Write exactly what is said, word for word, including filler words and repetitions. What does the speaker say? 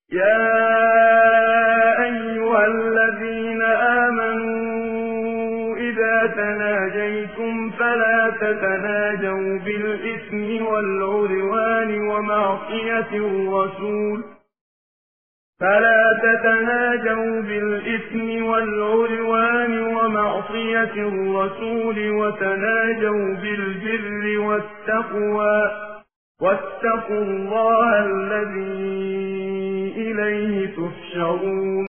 يا أيها الذين آمنوا إذا تناجيتم فلا تتناجوا بالإثم والعدوان ومعصية الرسول فلا تتناجوا بالإثم والعدوان ومعصية الرسول وتناجوا بالبر والتقوى واتقوا الله الذي إليه تحشرون